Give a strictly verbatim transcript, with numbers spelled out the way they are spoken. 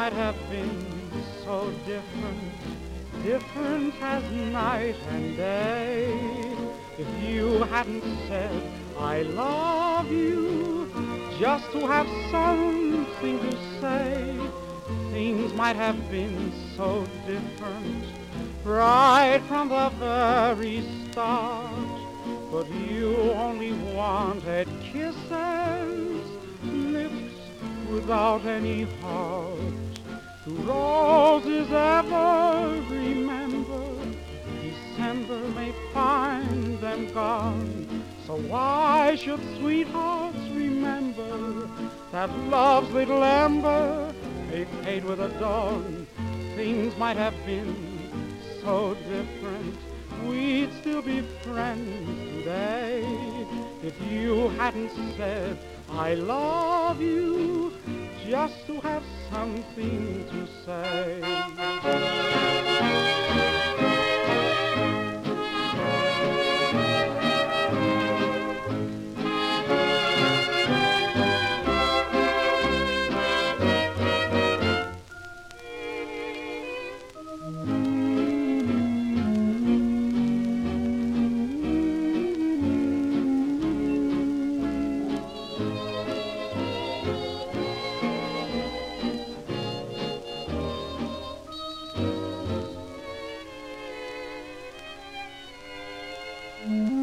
might have been so different, different as night and day. If you hadn't said I love you, just to have something to say, things might have been so different right from the very start. But you only wanted kisses, lips without any heart. Do roses ever remember? December may find them gone. So why should sweethearts remember that love's little ember may fade with the dawn? Things might have been so different, we'd still be friends today if you hadn't said I love you, just to have something to say. Mm-hmm.